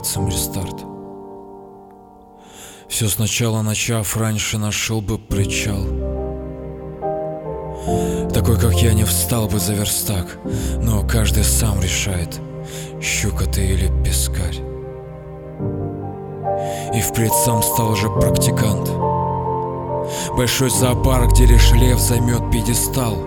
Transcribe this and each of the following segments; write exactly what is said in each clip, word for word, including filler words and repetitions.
пальцем рестарт. Все сначала начав, раньше нашел бы причал. Такой, как я, не встал бы за верстак, но каждый сам решает, щука ты или пескарь. И впредь сам стал уже практикант. Большой зоопарк, где лишь лев займет пьедестал.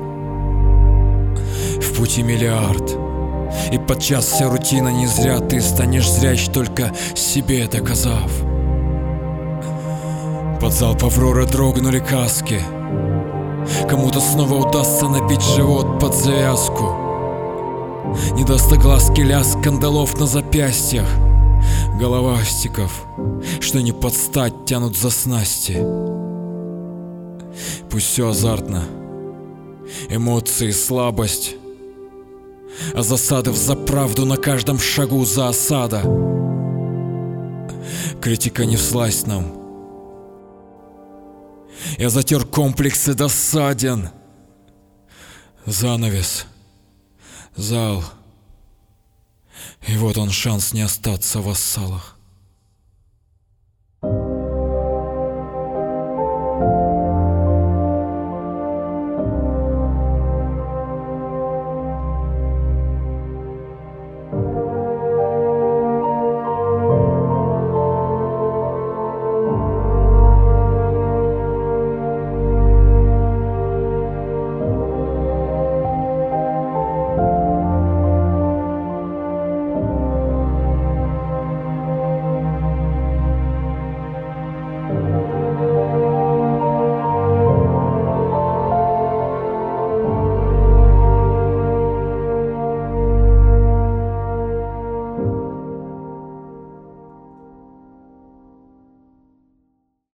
В пути миллиард, и подчас вся рутина не зря. Ты станешь зряч, только себе доказав. Под залп Авроры дрогнули каски. Кому-то снова удастся набить живот под завязку. Не даст огласки лязг кандалов на запястьях. Головастиков, что не под стать, тянут за снасти. Пусть все азартно, эмоции, слабость, а засады взаправду на каждом шагу за осада. Критика не всласть нам. Я затер комплексы досаден. Занавес, зал, и вот он шанс не остаться в вассалах.